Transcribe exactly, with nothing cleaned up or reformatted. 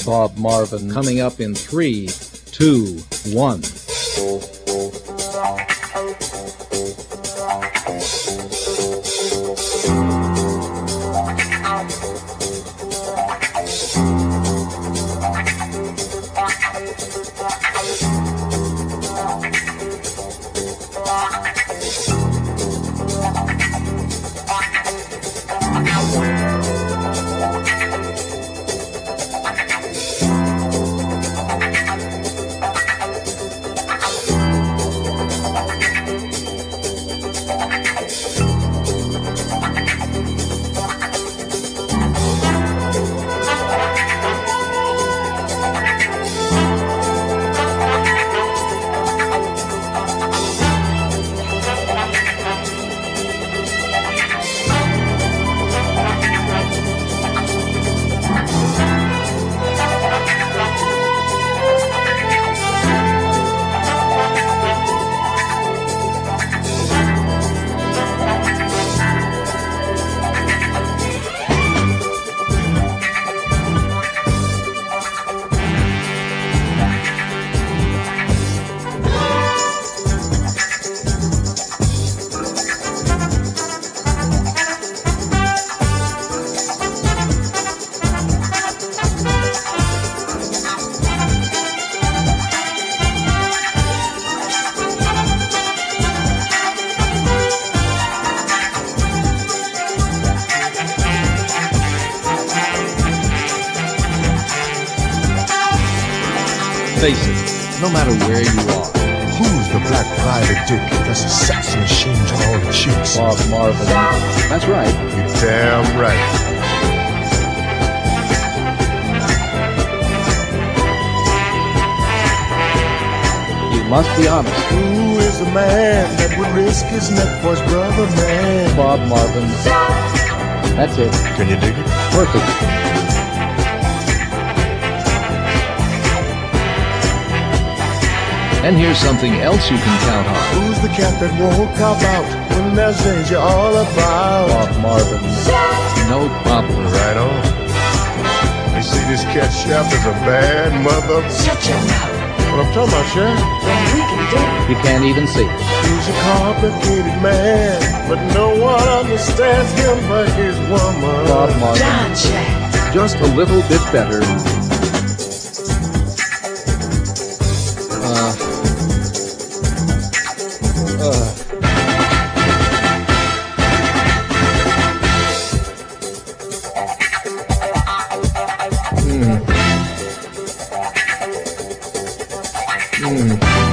Bob Marvin, coming up in three, two, one. Face it, no matter where you are. Who's the black private dick that's a sex machine to all the chicks? Bob Marvin. That's right. You're damn right. You must be honest. Who is the man that would risk his neck for his brother, man? Bob Marvin. That's it. Can you dig it? Perfect. And here's something else you can count on. Who's the cat that won't cop out when there's danger all about? Bob Marvin. No problem. Right on. You see, this cat chef is a bad mother. Shut your mouth. What I'm talking about, Chef? Then we can do it. You can't even see it. He's a complicated man, but no one understands him but his woman. Bob Marvin. John Shaft. Just a little bit better. Uh... Uh... Mm. Mm.